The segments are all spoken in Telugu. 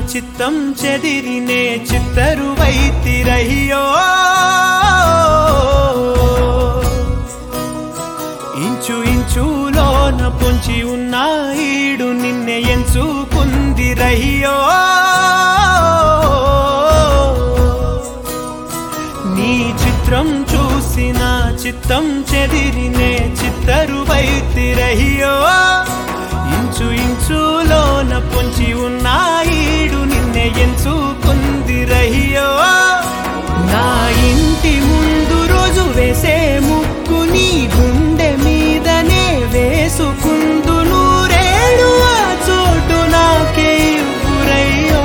చిత్తం చెదిరినే చిత్తరువైతిరయ్యో ఇంచు ఇంచులోన పొంచి ఉన్న ఈడు నిన్నే ఎంచుకుందిరయ్యో నీ చిత్రం చూసిన చిత్తం చెదిరినే చిత్తరువైతిరయ్యో ఇంచు ఇంచులోన పొంచి ఉన్న ఈడు నిన్నే ఎంచుకుందిరయ్యో నా ఇంటి ముందు రోజు వేసే ముక్కు నీ గుండె మీదనే వేసుకుందు నూరేడు ఆ చోటు నాకే ఇవ్వురయ్యో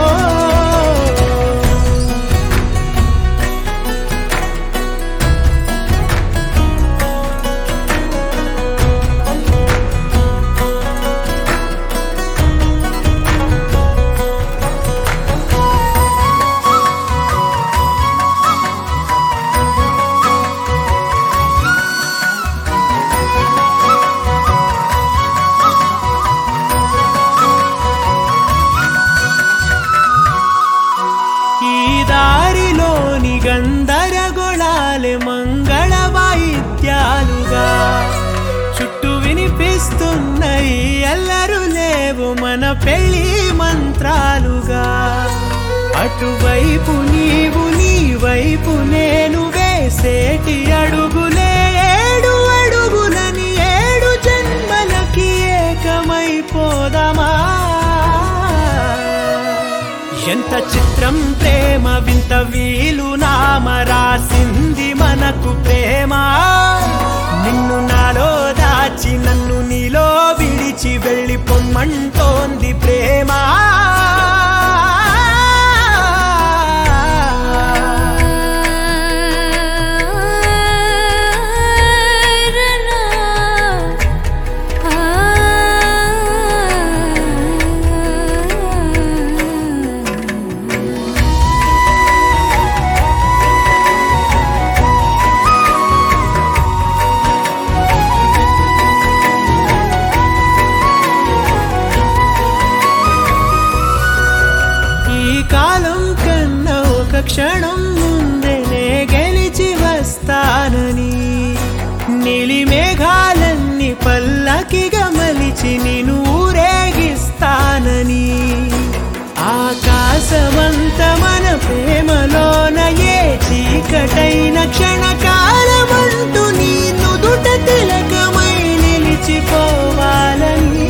దారిలోని గందరగోళాలే మంగళ వాయిద్యాలుగా చుట్టూ వినిపిస్తున్నాయి అల్లరు లేవు మన పెళ్లి మంత్రాలుగా అటువైపు నీవు నీ వైపు నేను వేసేటి అడుగులే ఏడు అడుగులని ఏడు జన్మలకి ఏకమైపోదామా ఎంత చిత్రం ప్రేమ వింత వీలు నామ రాసింది మనకు ప్రేమ నిన్ను నాలో దాచి నన్ను నీలో విడిచి వెళ్ళిపోమ్మంటోంది ప్రేమ కాలం కన్నా ఒక క్షణం ముందేనే గెలిచి వస్తానని నీలి మేఘాలన్నీ పల్లకిగా మలిచి నిన్ను ఊరేగిస్తానని ఆకాశమంత మన ప్రేమలోన ఏ చీకటైన క్షణకాలమంటూ నీ నుదుట తిలకమై నిలిచిపోవాలని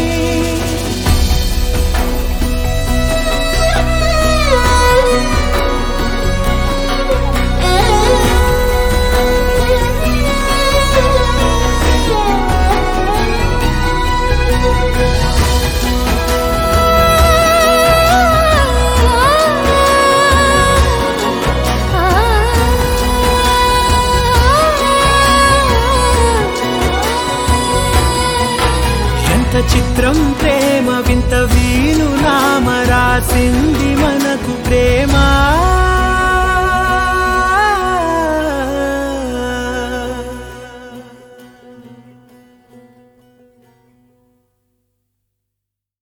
చిత్రం ప్రేమ వింత వీలు నామ రాసింది మనకు ప్రేమ